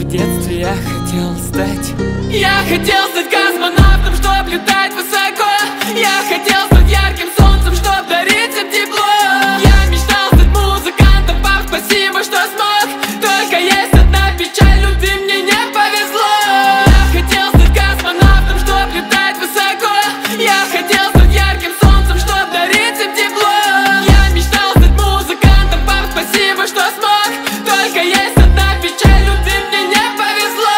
детстве я хотел стать. Я хотел стать космонавтом, чтоб летать высоко. Я хотел стать ярким солнцем, чтоб дарить всем тепло. Я мечтал стать музыкантом, пап, спасибо, что смог. Только есть одна печаль, любви мне не повезло. Я хотел стать космонавтом, чтоб летать высоко. Я хотел стать ярким солнцем, чтоб дарить всем тепло. Я мечтал стать музыкантом, пап, спасибо, что смог. Только есть одна печаль, любви мне не повезло.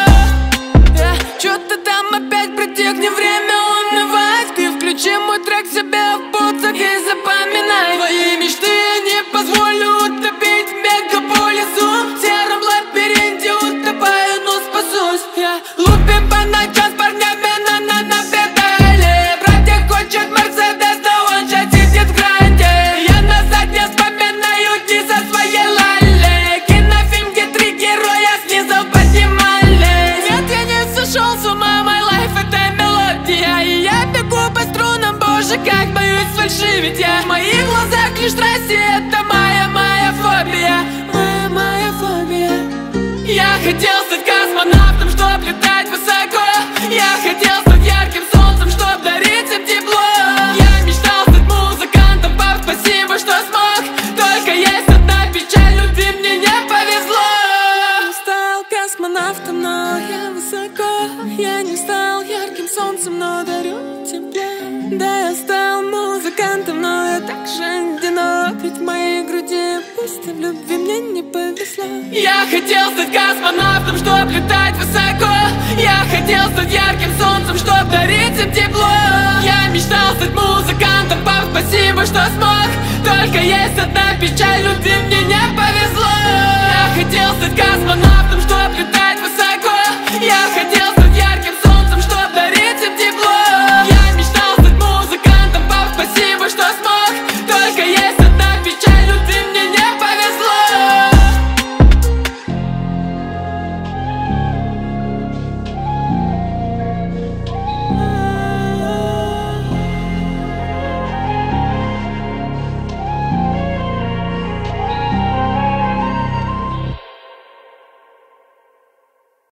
Чё-то там опять протекни, время унывать. Ты включи мой трек себе в путах и запоминай. Твои мечты я не позволю утопить в мегаполису. В сером лабиринте утопаю, но спасусь. Я лупим по ночам с парнями на педали. Братья хочет Мерседес, да он сейчас сидит в гранде. Я назад не вспоминаю дни со своей лали. Кинофильм, где 3 героя снизу поднимали. Нет, я не сошел с ума, my life это мелодия. И я бегу по струнам, боже, как боюсь фальшивить я. В моих глазах лишь трассе, это моя фобия. Моя фобия. Я хотел стать космонавтом, чтоб летать высоко. Я хотел стать ярким солнцем, чтоб дарить всем тепло. Я мечтал стать музыкантом, пап, спасибо, что смог. Только есть одна печаль, любви мне не повезло. Я стал космонавтом, но я высоко. Я не стал ярким солнцем, но дарю тепло. Да, я стал музыкантом, но я так же одинок. Ведь в моей груди пусто, в любви мне не повезло. Я хотел стать космонавтом, чтоб летать высоко. Я хотел стать ярким солнцем, чтоб дарить всем тепло. Я мечтал стать музыкантом, пап, спасибо, что смог. Только есть одна печаль, любви мне не повезло. Я хотел стать космонавтом.